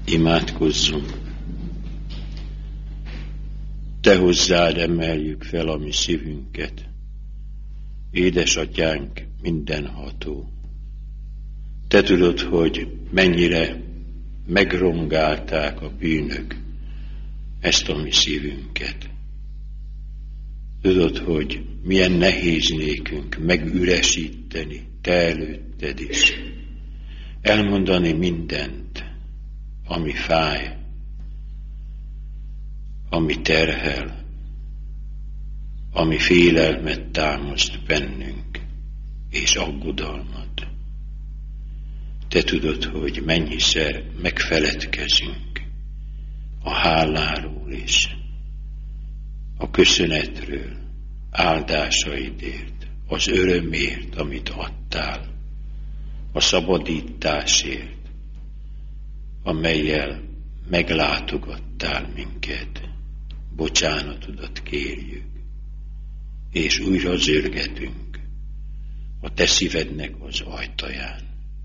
Imádkozzunk. Te hozzád emeljük fel a mi szívünket, édesatyánk mindenható. Te tudod, hogy mennyire megrongálták a bűnök ezt a mi szívünket. Tudod, hogy milyen nehéz nékünk megüresíteni te előtted is, elmondani mindent, ami fáj, ami terhel, ami félelmet támaszt bennünk, és aggodalmat. Te tudod, hogy mennyiszer megfeledkezünk a háláról is, a köszönetről, áldásaidért, az örömért, amit adtál, a szabadításért, amellyel meglátogattál minket. Bocsánatodat kérjük, és újra zörgetünk a te szívednek az ajtaján.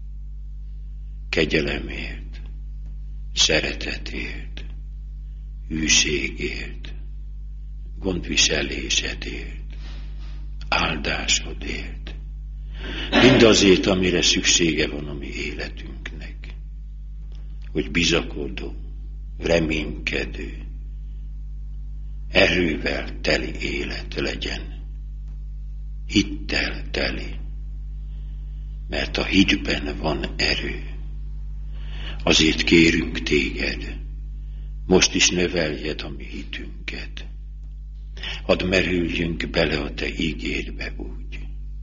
Kegyelemért, szeretetért, hűségért, gondviselésedért, áldásodért, mindazért, amire szüksége van a mi életünknek, hogy bizakodó, reménykedő, erővel teli élet legyen, hittel teli, mert a hitben van erő. Azért kérünk téged, most is növeljed a mi hitünket. Hadd merüljünk bele a te ígédbe úgy,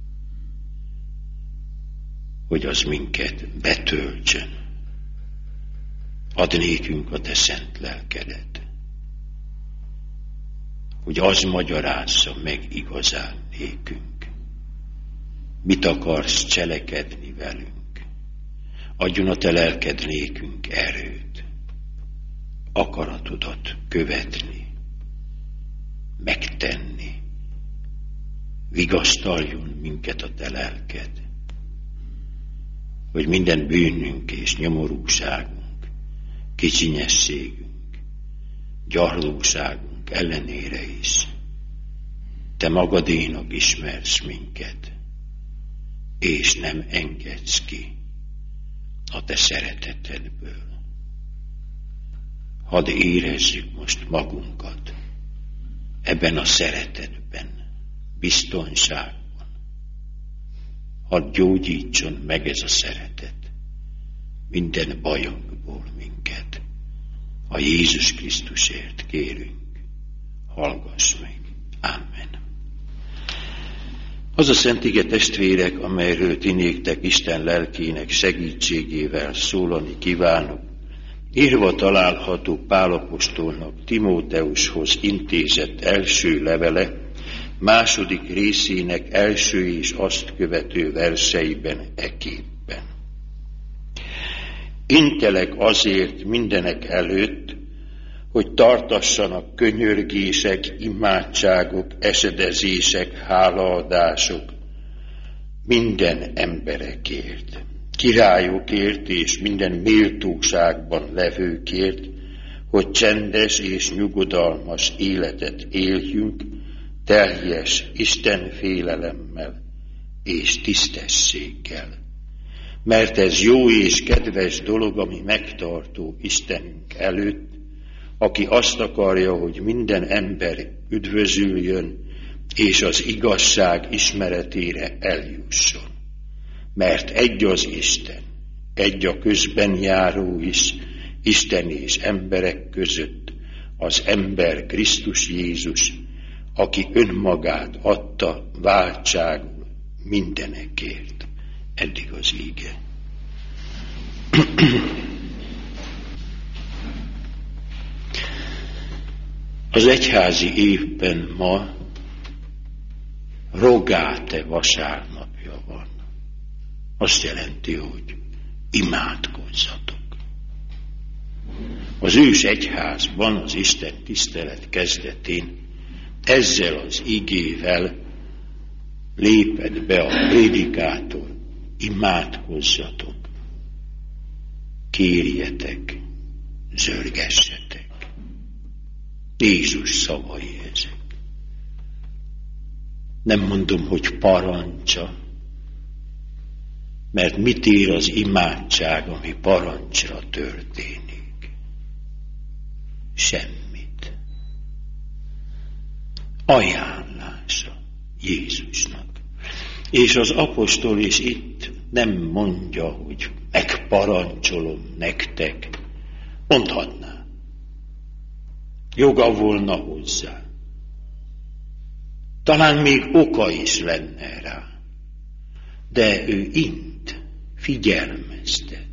hogy az minket betöltsön. Add nékünk a te szent lelkedet, hogy az magyarázza meg igazán nékünk. Mit akarsz cselekedni velünk? Adjon a te lelked nékünk erőt, akaratodat követni, megtenni. Vigasztaljon minket a te lelked, hogy minden bűnünk és nyomorúságunk, kicsinyességünk, gyarlóságunk ellenére is te magadénak ismersz minket, és nem engedsz ki a te szeretetedből. Hadd érezzük most magunkat ebben a szeretetben, biztonságban. Hadd gyógyítson meg ez a szeretet minden bajunkból minket. A Jézus Krisztusért kérünk, hallgass meg. Amen. Az a szent ige, testvérek, amelyről ti néktek Isten lelkének segítségével szólani kívánok, írva található Pál apostolnak Timóteushoz intézett első levele, második részének első és azt követő verseiben eképpen. Intelek azért mindenek előtt, hogy tartassanak könyörgések, imádságok, esedezések, hálaadások minden emberekért, királyokért és minden méltóságban levőkért, hogy csendes és nyugodalmas életet éljünk, teljes Isten félelemmel és tisztességgel. Mert ez jó és kedves dolog, ami megtartó Istenünk előtt, aki azt akarja, hogy minden ember üdvözüljön, és az igazság ismeretére eljusson. Mert egy az Isten, egy a közben járó is, Isten és emberek között, az ember Krisztus Jézus, aki önmagát adta váltságul mindenekért. Eddig az íge. Az egyházi évben ma Rogate vasárnapja van. Azt jelenti, hogy imádkozzatok. Az ős egyházban, az Isten tisztelet kezdetén ezzel az igével lépett be a prédikátor: imádkozzatok, kérjetek, zörgessetek. Jézus szavai ezek. Nem mondom, hogy parancsa, mert mit ér az imádság, ami parancsra történik? Semmit. Ajánlása Jézusnak. És az apostol is itt nem mondja, hogy megparancsolom nektek. Mondhatná. Joga volna hozzá. Talán még oka is lenne rá. De ő int, figyelmeztet.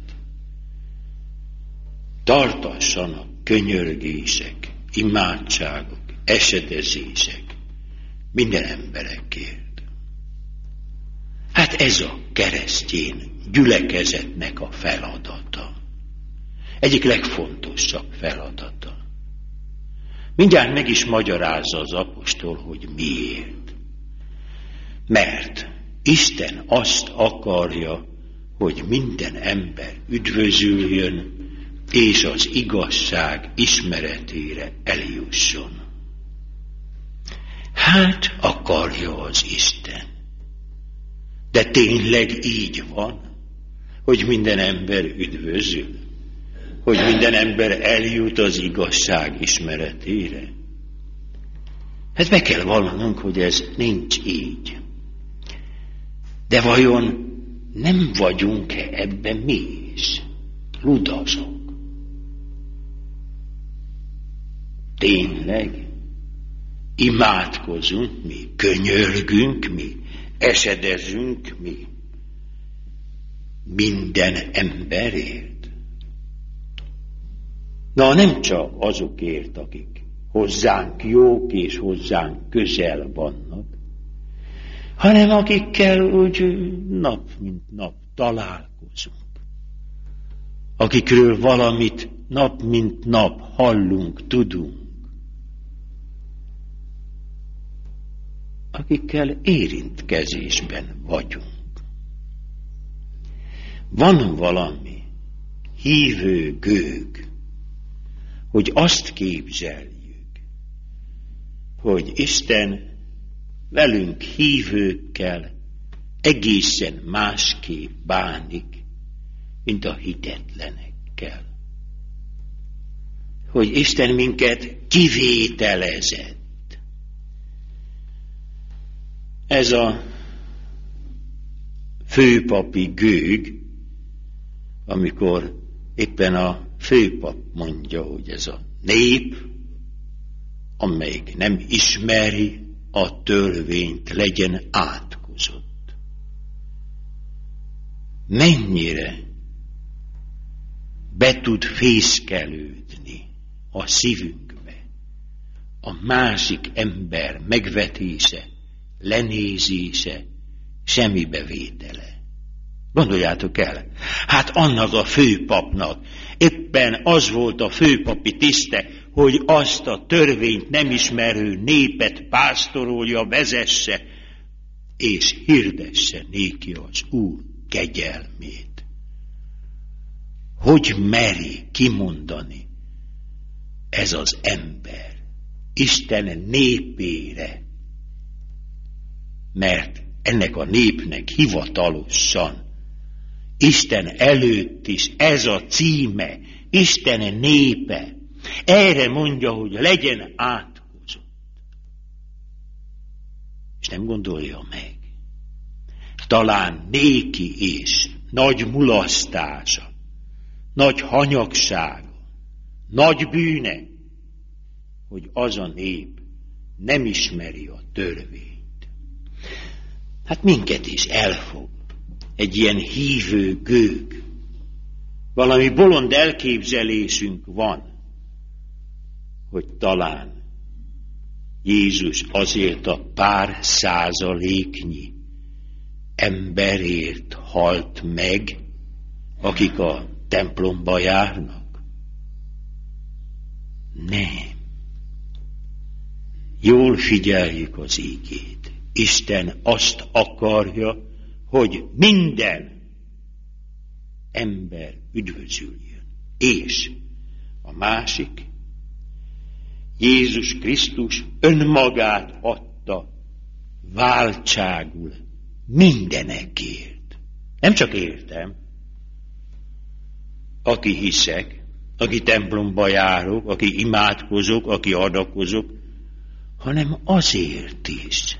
Tartassanak könyörgések, imádságok, esedezések minden emberekért. Hát ez a keresztény gyülekezetnek a feladata. Egyik legfontosabb feladata. Mindjárt meg is magyarázza az apostol, hogy miért. Mert Isten azt akarja, hogy minden ember üdvözüljön, és az igazság ismeretére eljusson. Hát akarja az Isten. De tényleg így van, hogy minden ember üdvözül? Hogy minden ember eljut az igazság ismeretére? Hát be kell vallanunk, hogy ez nincs így. De vajon nem vagyunk-e ebben mi is? Ludazok. Tényleg? Imádkozunk mi, könyörgünk mi, esedezünk mi minden emberért? Na, nem csak azokért, akik hozzánk jók és hozzánk közel vannak, hanem akikkel úgy nap mint nap találkozunk. Akikről valamit nap mint nap hallunk, tudunk. Akikkel érintkezésben vagyunk. Van valami hívő gőg, hogy azt képzeljük, hogy Isten velünk hívőkkel egészen másképp bánik, mint a hitetlenekkel. Hogy Isten minket kivételezett. Ez a főpapi gőg, amikor éppen a főpap mondja, hogy ez a nép, amelyik nem ismeri a törvényt, legyen átkozott. Mennyire be tud fészkelődni a szívünkbe a másik ember megvetése, lenézése, semmibevétele. Gondoljátok el, hát annak a főpapnak éppen az volt a főpapi tiszte, hogy azt a törvényt nem ismerő népet pásztorolja, vezesse, és hirdesse néki az Úr kegyelmét. Hogy meri kimondani ez az ember Isten népére, mert ennek a népnek hivatalosan Isten előtt is ez a címe, Isten népe. Erre mondja, hogy legyen átkozott. És nem gondolja meg. Talán néki is nagy mulasztása, nagy hanyagsága, nagy bűne, hogy az a nép nem ismeri a törvényt. Hát minket is elfog egy ilyen hívő gőg. Valami bolond elképzelésünk van, hogy talán Jézus azért a pár százaléknyi emberért halt meg, akik a templomba járnak. Nem. Jól figyeljük az ígét. Isten azt akarja, hogy minden ember üdvözüljön. És A másik, Jézus Krisztus önmagát adta váltságul mindenekért. Nem csak értem, aki hiszek, aki templomba járok, aki imádkozok, aki adakozok, hanem azért is,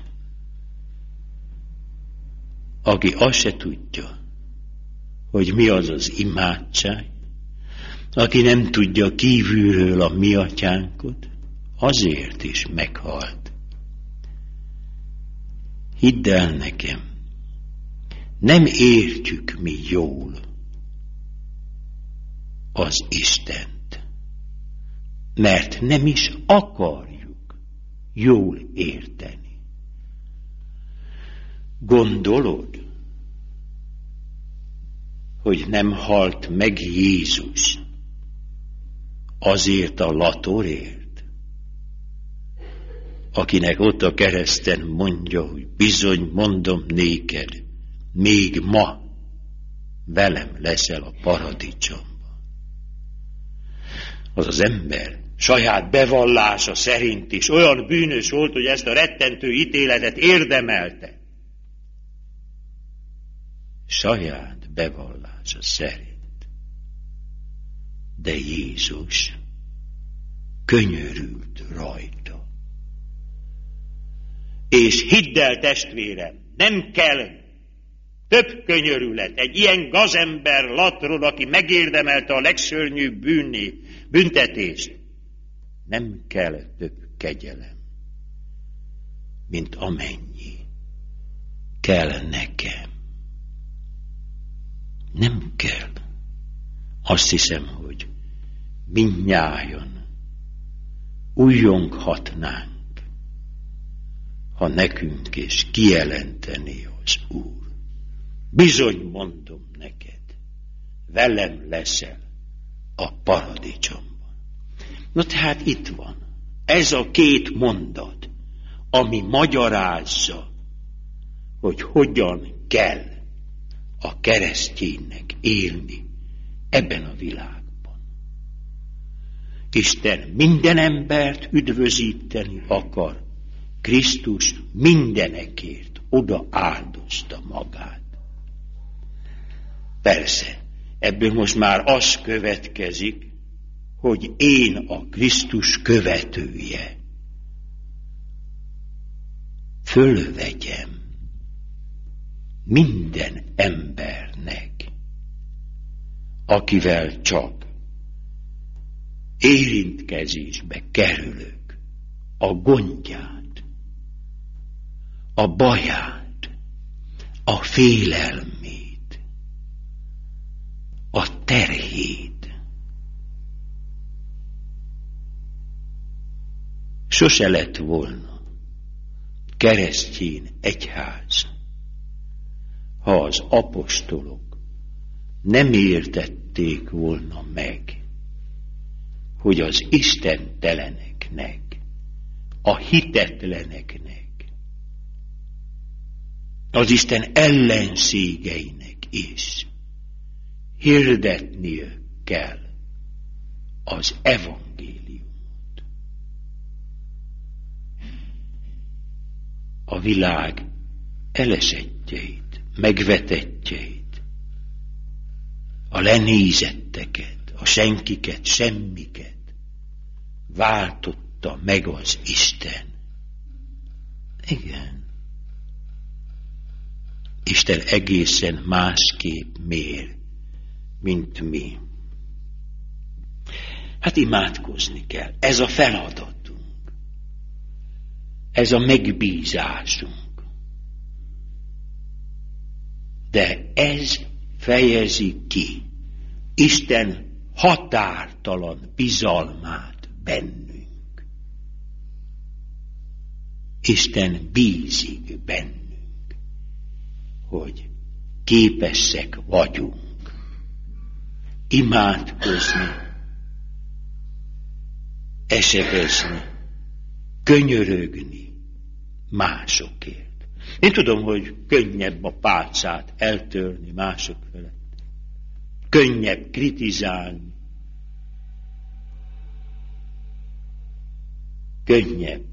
aki azt se tudja, hogy mi az az imádság, aki nem tudja kívülről a mi atyánkot, azért is meghalt. Hidd el nekem, nem értjük mi jól az Istent, mert nem is akarjuk jól érteni. Gondolod, hogy nem halt meg Jézus azért a latorért, akinek ott a kereszten mondja, hogy bizony mondom néked, még ma velem leszel a paradicsomban. Az az ember saját bevallása szerint is olyan bűnös volt, hogy ezt a rettentő ítéletet érdemelte. Saját bevallása szerint. De Jézus könyörült rajta. És hidd el, testvérem, nem kell több könyörület egy ilyen gazember latról, aki megérdemelte a legszörnyűbb büntetést. Nem kell több kegyelem, mint amennyi kell nekem. Nem kell. Azt hiszem, hogy mindnyájan újjonghatnánk, ha nekünk is kijelenteni az Úr. Bizony mondom neked, velem leszel a paradicsomban. Na tehát itt van, ez a két mondat, ami magyarázza, hogy hogyan kell a kereszténynek élni ebben a világban. Isten minden embert üdvözíteni akar, Krisztus mindenekért oda áldozta magát. Persze, ebből most már az következik, hogy én a Krisztus követője fölvegyem minden embernek, akivel csak érintkezésbe kerülök, a gondját, a baját, a félelmét, a terhét. Sose lett volna keresztény egyház, ha az apostolok nem értették volna meg, hogy az istenteleneknek, a hitetleneknek, az Isten ellenségeinek is hirdetniük kell az evangéliumot. A világ elesettjeit, megvetettjeit, a lenézetteket, a senkiket, semmiket váltotta meg az Isten. Igen. Isten egészen másképp mér, mint mi. Hát imádkozni kell. Ez a feladatunk. Ez a megbízásunk. De ez fejezi ki Isten határtalan bizalmát bennünk. Isten bízik bennünk, hogy képesek vagyunk imádkozni, esegezni, könyörögni másokért. Én tudom, hogy könnyebb a pálcát eltörni mások felett. Könnyebb kritizálni. könnyebb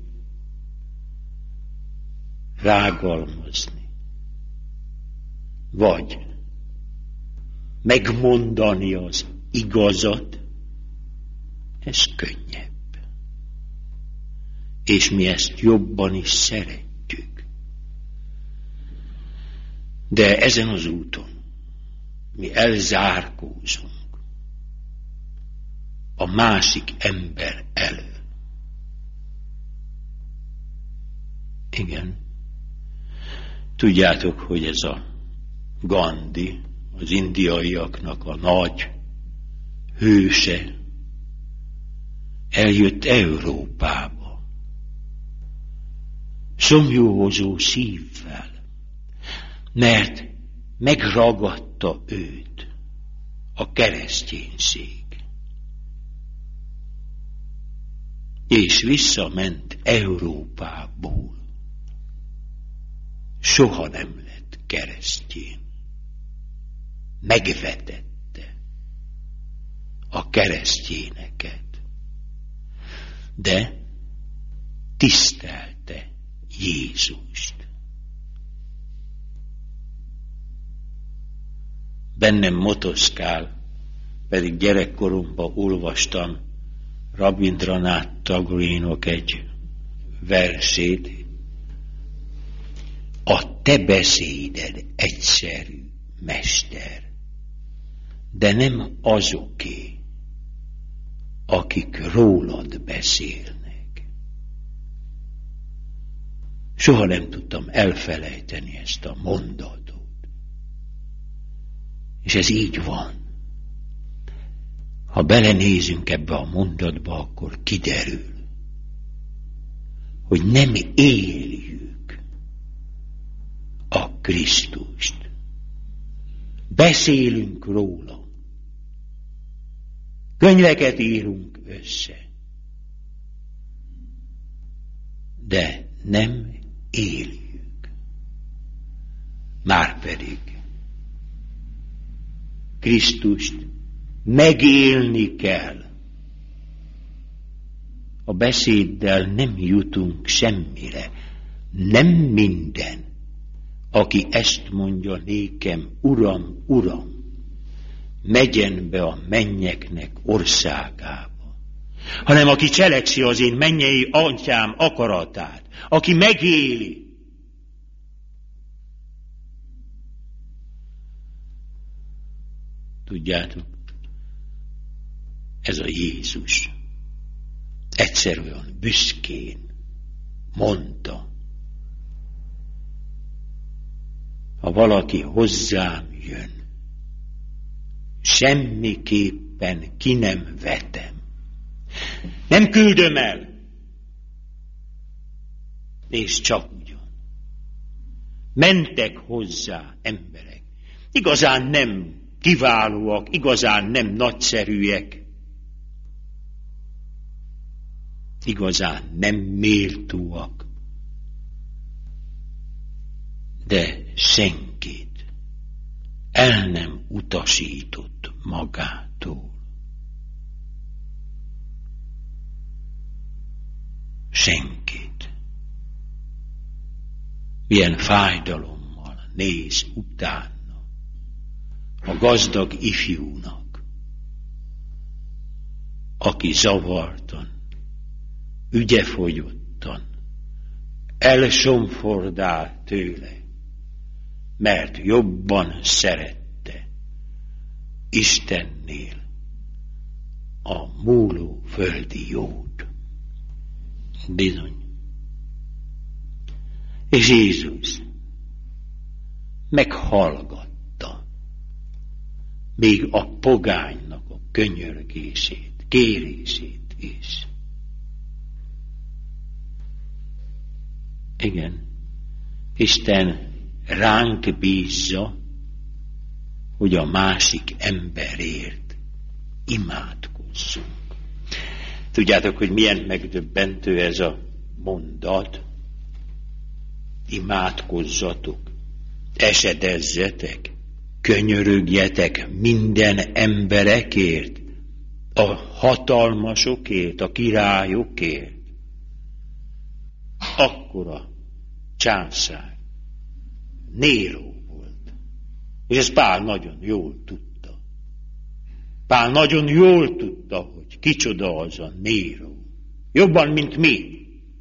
rágalmazni, vagy megmondani az igazat, ez könnyebb. És mi ezt jobban is szeretjük. De ezen az úton mi elzárkózunk a másik ember elől. Igen. Tudjátok, hogy ez a Gandhi, az indiaiaknak a nagy hőse, eljött Európába, szomjóhozó szívvel, mert megragadta őt a kereszténység. És visszament Európából. Soha nem lett keresztjén. Megvetette a keresztjéneket, de tisztelte Jézust. Bennem motoszkál, pedig gyerekkoromban olvastam Rabindranath Tagore-nak egy versét. A te beszéded egyszerű, mester, de nem azoké, akik rólad beszélnek. Soha nem tudtam elfelejteni ezt a mondatot. És ez így van. Ha belenézünk ebbe a mondatba, akkor kiderül, hogy nem éljük a Krisztust. Beszélünk róla. Könyveket írunk össze. De nem éljük. Márpedig Krisztust megélni kell. A beszéddel nem jutunk semmire. Nem minden, aki ezt mondja nékem, Uram, Uram, megyen be a mennyeknek országába, hanem aki cselekszi az én mennyei atyám akaratát, aki megéli. Tudjátok, ez a Jézus egyszerűen büszkén mondta, ha valaki hozzám jön, semmiképpen ki nem vetem. Nem küldöm el. És csak ugyan. Mentek hozzá emberek. Igazán nem kiválóak, igazán nem nagyszerűek. Igazán nem méltóak. De senkit el nem utasított magától. Senkit. Milyen fájdalommal néz utána a gazdag ifjúnak, aki zavartan, ügyefogyottan elsomfordál tőle, mert jobban szerette Istennél a múló földi jót. Bizony. És Jézus meghallgatta még a pogánynak a könyörgését, kérését is. Igen, Isten ránk bízza, hogy a másik emberért imádkozzunk. Tudjátok, hogy milyen megdöbbentő ez a mondat? Imádkozzatok, esedezzetek, könyörögjetek minden emberekért, a hatalmasokért, a királyokért. akkora császár Néró volt. És ezt Pál nagyon jól tudta. Pál nagyon jól tudta, hogy kicsoda az a Néró. Jobban, mint mi.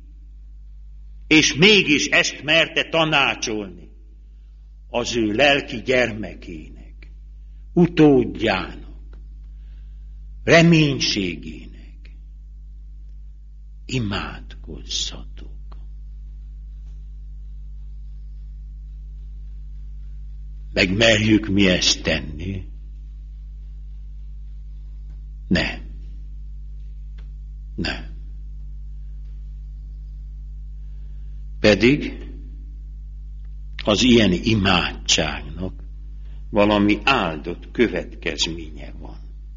És mégis ezt merte tanácsolni az ő lelki gyermekének, utódjának, reménységének. Imádkozzatok. Megmerjük mi ezt tenni? Nem. Nem. Pedig az ilyen imádságnak valami áldott következménye van.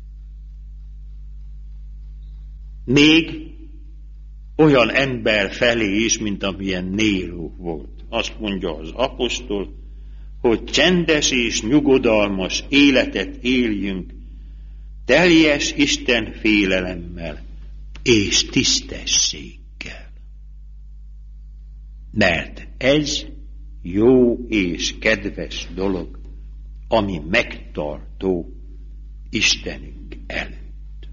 Még olyan ember felé is, mint amilyen Néró volt. Azt mondja az apostol, hogy csendes és nyugodalmas életet éljünk, teljes Isten félelemmel és tisztességgel. Mert ez jó és kedves dolog, ami megtartó Istenünk előtt.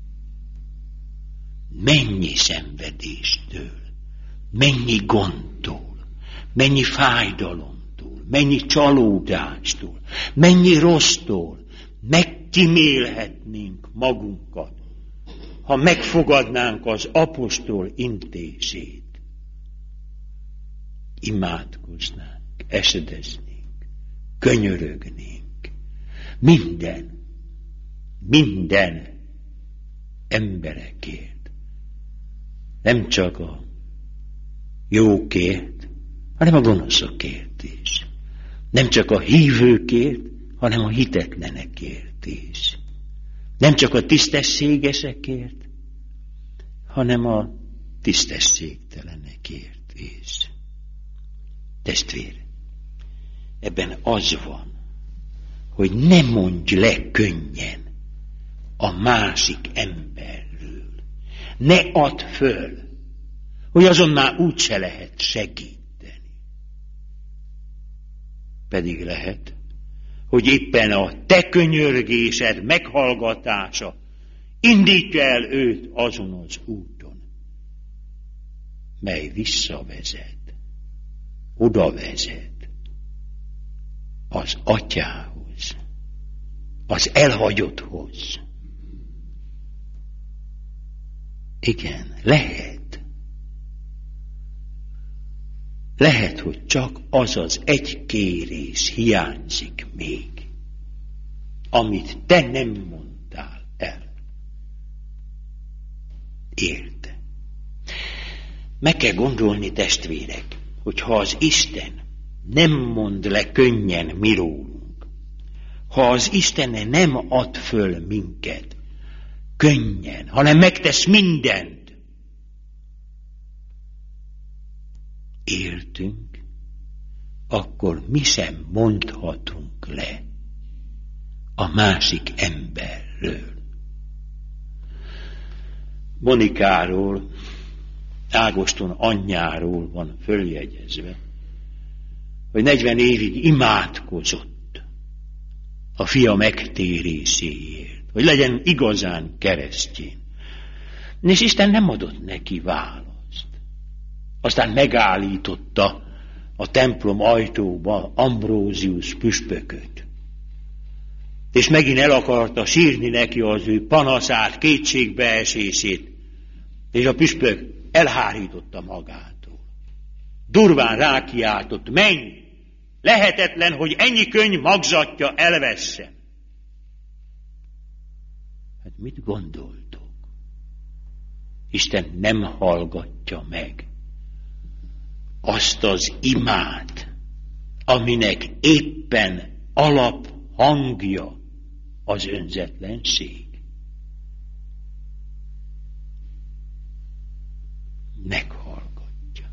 Mennyi szenvedéstől, mennyi gondtól, mennyi fájdalomtól, mennyi csalódástól, mennyi rossztól megkímélhetnénk magunkat, ha megfogadnánk az apostol intését. Imádkoznánk, esedeznénk, könyörögnénk. Minden emberekért. Nem csak a jókért, hanem a gonoszokért is. Nem csak a hívőkért, hanem a hitetlenekért is. Nem csak a tisztességesekért, hanem a tisztességtelenekért is. Testvér, ebben az van, hogy ne mondj le könnyen a másik emberről. Ne add föl, hogy azon már úgyse lehet segíteni. Pedig lehet, hogy éppen a te könyörgésed meghallgatása indítja el őt azon az úton, mely visszavezet, oda vezet az atyához, az elhagyotthoz. Igen, lehet. Lehet, hogy csak az az egy kérés hiányzik még, amit te nem mondtál el. Érte. Meg kell gondolni, testvérek, hogy ha az Isten nem mond le könnyen mi rólunk, ha az Isten nem ad föl minket könnyen, hanem megtesz mindent, értünk, akkor mi sem mondhatunk le a másik emberről. Monikáról, Ágoston anyjáról van följegyezve, hogy 40 évig imádkozott a fia megtéréséért, hogy legyen igazán keresztény. És Isten nem adott neki választ. Aztán megállította a templom ajtóba Ambrózius püspököt. És megint el akarta sírni neki az ő panaszát, kétségbeesését, és a püspök elhárította magától. Durván rákiáltott, menj! Lehetetlen, hogy ennyi könny magzatja elvesse. Hát mit gondoltok? Isten nem hallgatja meg azt az imát, aminek éppen alaphangja az önzetlenség. Meghallgatja.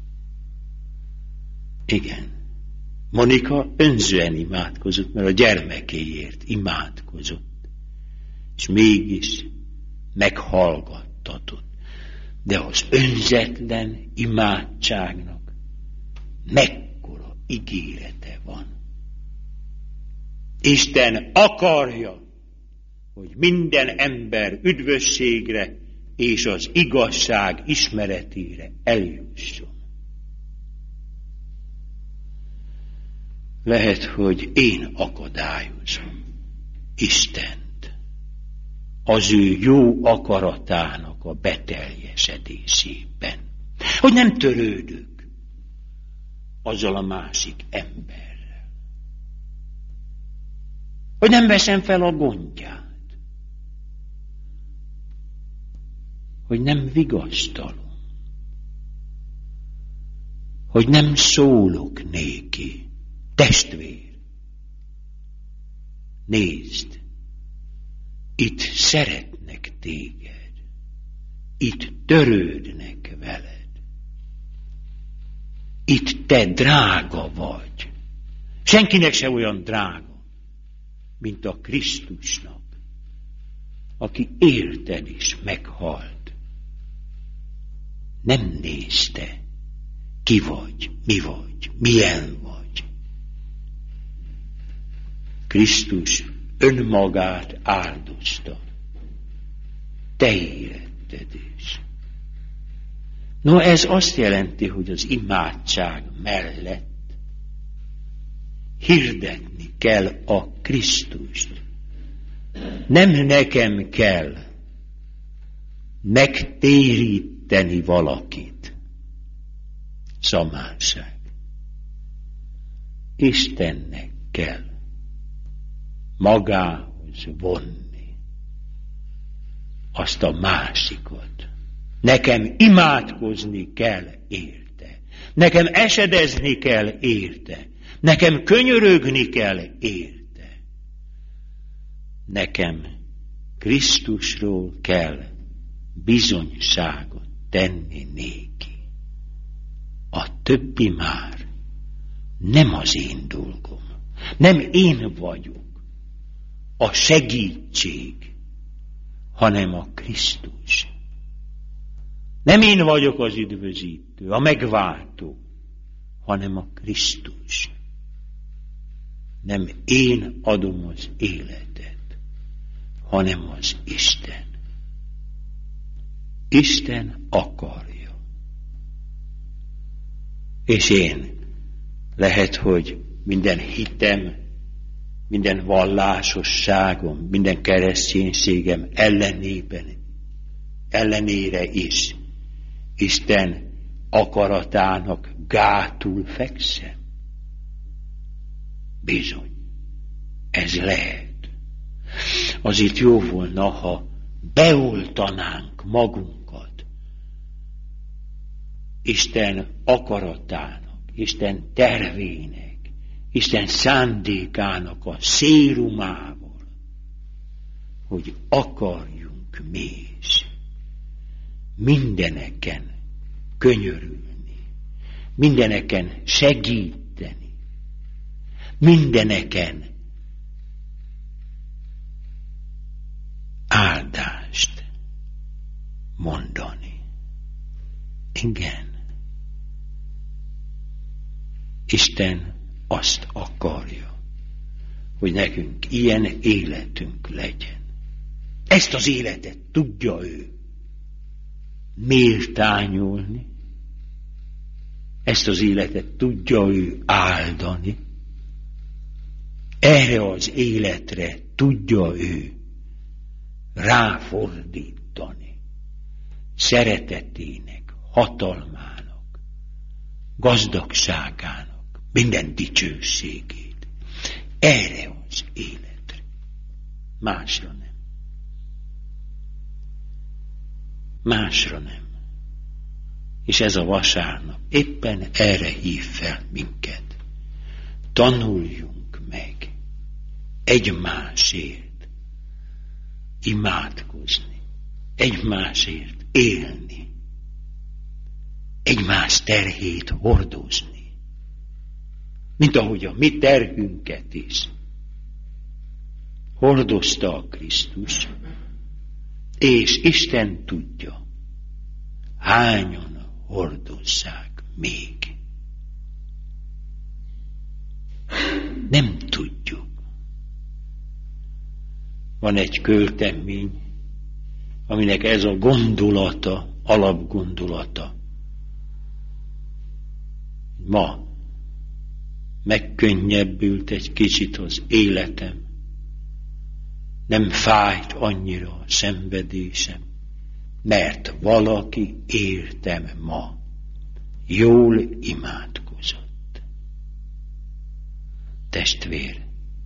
Igen. Monika önzően imádkozott, mert a gyermekéért imádkozott. És mégis meghallgattatott. De az önzetlen imádságnak mekkora ígérete van. Isten akarja, hogy minden ember üdvösségre és az igazság ismeretére eljusson. Lehet, hogy én akadályozom Istent az ő jó akaratának a beteljesedésében. Hogy nem törődök azzal a másik emberrel. Hogy nem veszem fel a gondját. Hogy nem vigasztalom. Hogy nem szólok néki. Testvér, nézd, itt szeretnek téged, itt törődnek veled, itt te drága vagy. Senkinek se olyan drága, mint a Krisztusnak, aki érted is meghalt. Nem nézte, ki vagy, milyen vagy. Krisztus önmagát áldozta. Te éretted is. No, ez azt jelenti, hogy az imádság mellett hirdetni kell a Krisztust. Nem nekem kell megtéríteni valakit. Szamárság. Istennek kell magához vonni azt a másikat. Nekem imádkozni kell érte. Nekem esedezni kell érte. Nekem könyörögni kell érte. Nekem Krisztusról kell bizonyságot tenni néki. A többi már nem az én dolgom. Nem én vagyok a segítség, hanem a Krisztus. Nem én vagyok az üdvözítő, a megváltó, hanem a Krisztus. Nem én adom az életet, hanem az Isten. Isten akarja. És én lehet, hogy minden hitem, minden vallásosságom, minden kereszténységem ellenére is Isten akaratának gátul fekszem. Bizony, ez lehet. Azért jó volna, ha beoltanánk magunkat Isten akaratának, Isten tervének, Isten szándékának a szérumával, hogy akarjunk mi is mindeneken könyörülni, mindeneken segíteni, mindeneken áldást mondani. Igen. Isten azt akarja, hogy nekünk ilyen életünk legyen. Ezt az életet tudja ő méltányolni, ezt az életet tudja ő áldani, erre az életre tudja ő ráfordítani szeretetének, hatalmának, gazdagságának minden dicsőségét. Erre az életre. Másra nem. Másra nem. És ez a vasárnap éppen erre hív fel minket. Tanuljunk meg egymásért imádkozni, egymásért élni, egymás terhét hordozni, mint ahogy a mi terhünket is hordozta a Krisztus, és Isten tudja, hányan hordozzák még? Nem tudjuk. Van egy költemény, aminek ez a gondolata, alapgondolata. Ma megkönnyebbült egy kicsit az életem, nem fájt annyira a szenvedésem, mert valaki értem ma jól imádkozott. Testvér,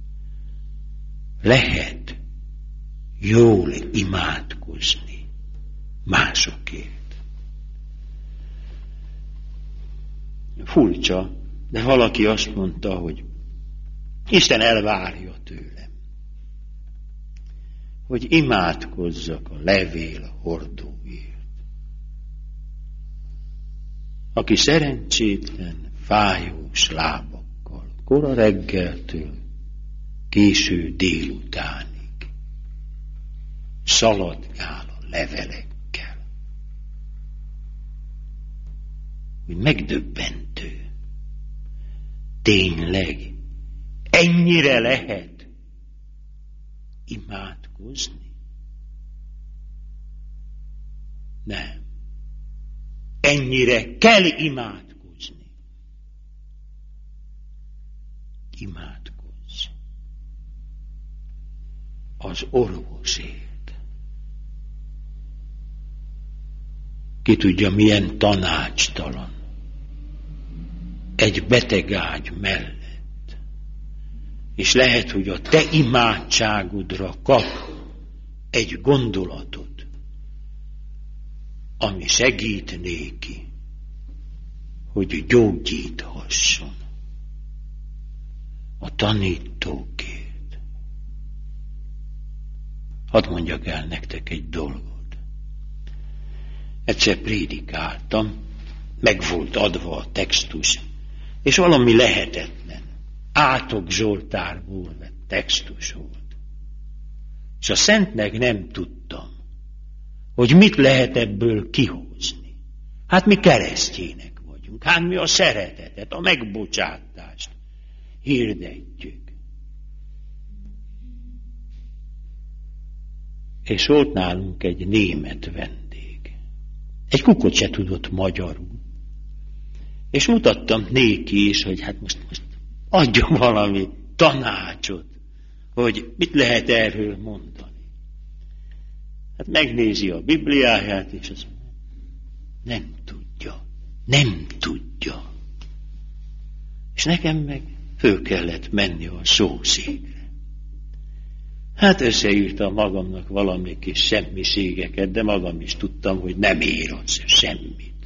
lehet jól imádkozni másokért. Furcsa, de valaki azt mondta, hogy Isten elvárja tőlem, hogy imádkozzak a levél hordóért. Aki szerencsétlen, fájós lábakkal, kora reggeltől késő délutánig szaladgál a levelekkel. Hogy megdöbbentő. Tényleg ennyire lehet imádkozni? Nem. Ennyire kell imádkozni. Imádkozz az orvosért. Ki tudja, milyen tanácstalan egy betegágy mellett. És lehet, hogy a te imádságodra kap egy gondolatot, ami segít néki, hogy gyógyíthasson a tanítókért. Hadd mondjak el nektek egy dolgot. Egyszer prédikáltam, meg volt adva a textus, és valami lehetetlen, Átok Zsoltárból vett textus volt. És a Szentnek nem tudtam, hogy mit lehet ebből kihozni. Hát mi keresztjének vagyunk, hát mi a szeretetet, a megbocsátást hirdetjük. És volt nálunk egy német vendég. Egy kukot se tudott magyarul. És mutattam néki is, hogy hát most adjon valami tanácsot, hogy mit lehet erről mondani. Hát megnézi a Bibliáját, és azt mondja, nem tudja. És nekem meg föl kellett menni a szószékre. Hát összeírtam magamnak valami kis semmiségeket, de magam is tudtam, hogy nem ér az semmit.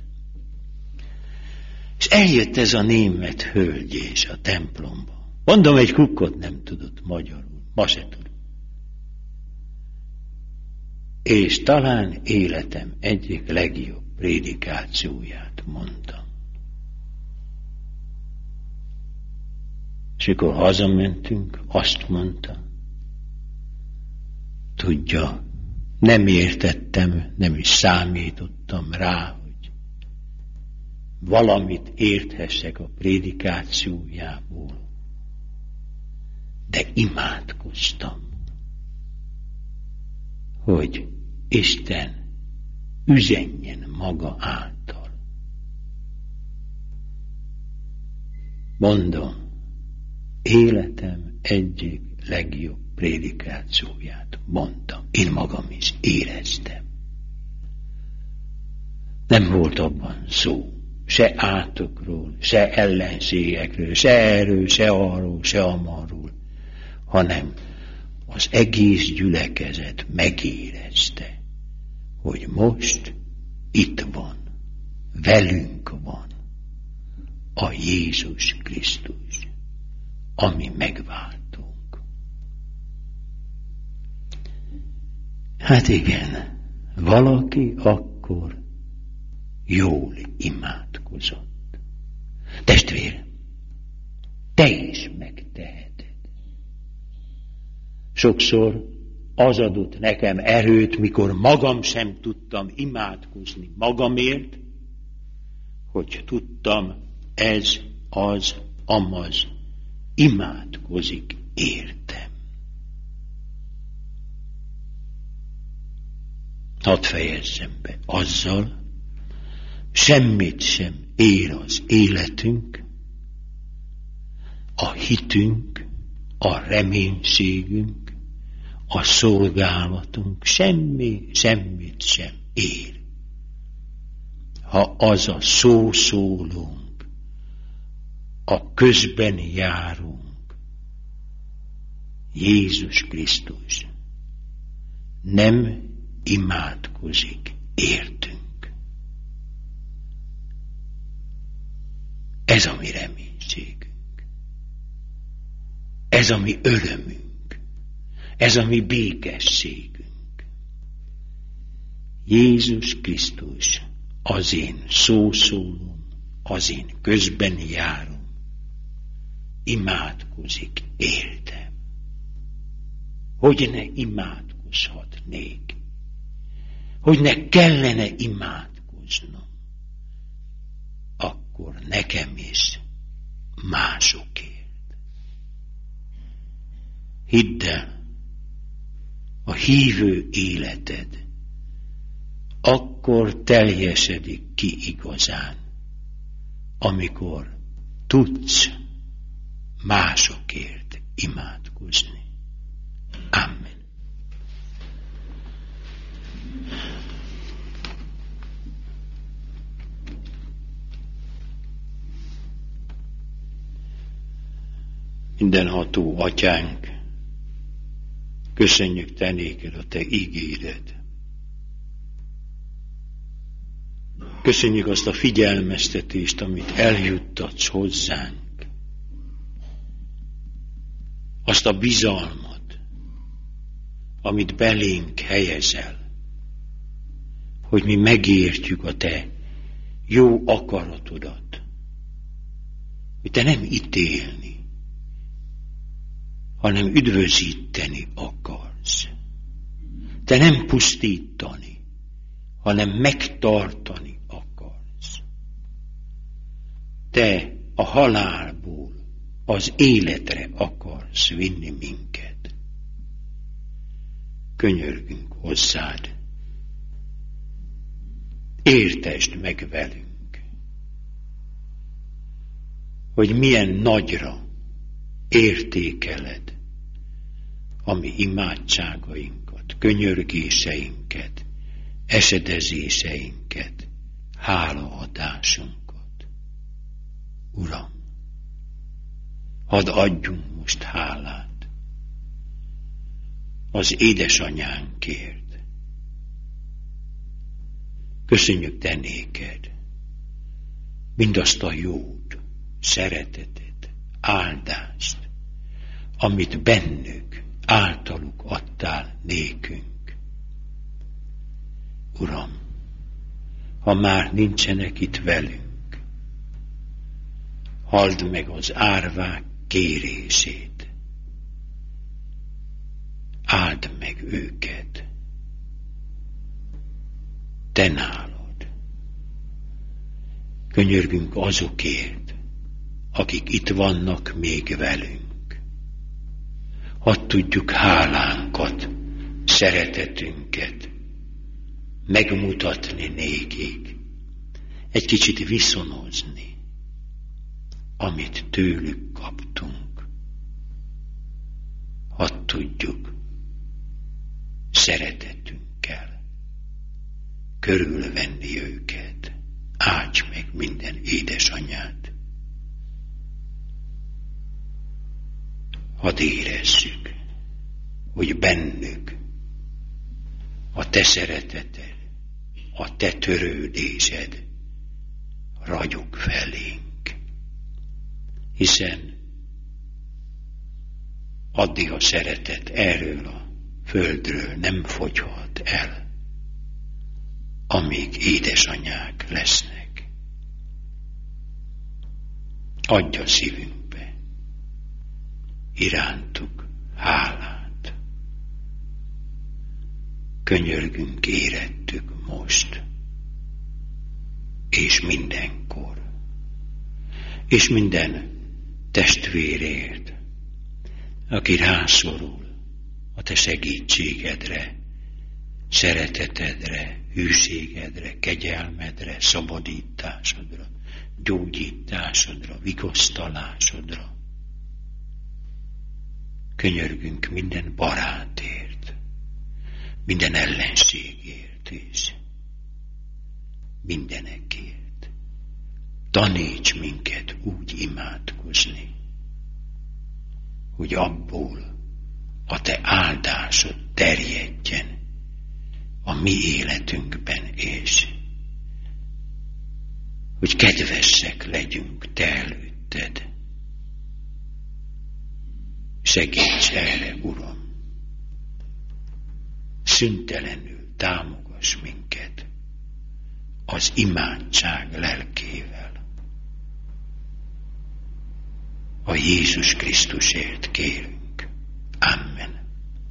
És eljött ez a német hölgy és a templomba. Mondom, egy kukkot nem tudott magyarul, ma se tud. És talán életem egyik legjobb prédikációját mondtam. És amikor hazamentünk, azt mondta, tudja, nem értettem, nem is számítottam rá, hogy valamit érthessek a prédikációjából. De imádkoztam, hogy Isten üzenjen maga által. Mondom, életem egyik legjobb prédikációját mondtam. Én magam is éreztem. Nem volt abban szó, se átokról, se ellenségekről, se erről, se arról, se amarról, hanem az egész gyülekezet megérezte, hogy most itt van, velünk van a Jézus Krisztus, ami megváltunk. Hát igen, valaki akkor jól imádkozott. Testvérem, te is megteheted. Sokszor az adott nekem erőt, mikor magam sem tudtam imádkozni magamért, hogy tudtam, ez az, amaz imádkozik értem. Hadd fejezzem be azzal, semmit sem ér az életünk, a hitünk, a reménységünk, a szolgálatunk, semmit sem ér, ha az a szószólónk, a közben járunk, Jézus Krisztus nem imádkozik értünk. Ez a mi reménységünk, ez a mi örömünk, ez a mi békességünk. Jézus Krisztus az én szószólom, az én közben járom, imádkozik értem. Hogy ne imádkozhatnék? Hogy ne kellene imádkoznom? Akkor nekem is másokért. Hidd el, a hívő életed akkor teljesedik ki igazán, amikor tudsz másokért imádkozni. Amen. Mindenható Atyánk, köszönjük Te néked a Te ígéred. Köszönjük azt a figyelmeztetést, amit eljuttatsz hozzánk. Azt a bizalmat, amit belénk helyezel, hogy mi megértjük a Te jó akaratodat, hogy Te nem ítélni, hanem üdvözíteni akarsz. Te nem pusztítani, hanem megtartani akarsz. Te a halálból az életre akarsz vinni minket. Könyörgünk hozzád. Értesd meg velünk, hogy milyen nagyra értékeled a mi imádságainkat, könyörgéseinket, esedezéseinket, hálaadásunkat. Uram, hadd adjunk most hálát az édesanyánkért. Köszönjük Te néked mindazt a jót, szeretetet, áldást, amit bennük, általuk adtál nékünk. Uram, ha már nincsenek itt velünk, halld meg az árvák kérését. Áld meg őket. Te nálad. Könyörgünk azokért, akik itt vannak még velünk. Hadd tudjuk hálánkat, szeretetünket megmutatni nékik, egy kicsit viszonozni, amit tőlük kaptunk. Hadd tudjuk szeretetünkkel körülvenni őket. Áldj meg minden édesanyát. Hadd érezzük, hogy bennük a Te szereteted, a Te törődésed ragyog felénk. Hiszen addig a szeretet erről a földről nem fogyhat el, amíg édesanyák lesznek. Adj a szívünkbe irántuk hálát. könyörgünk érettük most, és mindenkor, és minden testvérért, aki rászorul a te segítségedre, szeretetedre, hűségedre, kegyelmedre, szabadításodra, gyógyításodra, vigasztalásodra. Könyörgünk minden barátért, minden ellenségért és mindenekért. Taníts minket úgy imádkozni, hogy abból a te áldásod terjedjen a mi életünkben, és hogy kedvesek legyünk te előtted. Segíts erre, Uram! Szüntelenül támogass minket az imádság lelkével. A Jézus Krisztusért kérünk. Amen.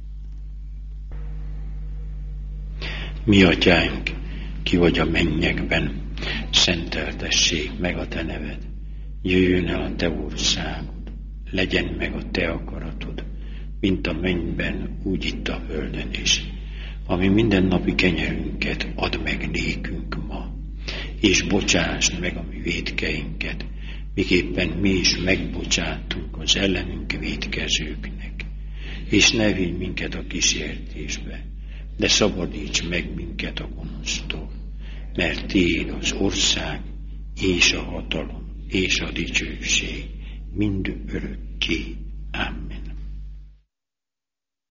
Mi atyánk, ki vagy a mennyekben, szenteltessék meg a te neved. Jöjjön el a te országod, legyen meg a te akaratod, mint a mennyben, úgy itt a földön is. Ami mindennapi kenyerünket add meg nékünk ma, és bocsásd meg a mi vétkeinket, miképpen mi is megbocsátunk az ellenünk vétkezőknek. És ne vigy minket a kísértésbe, de szabadíts meg minket a gonosztól, mert tiéd az ország, és a hatalom, és a dicsőség mind örökké.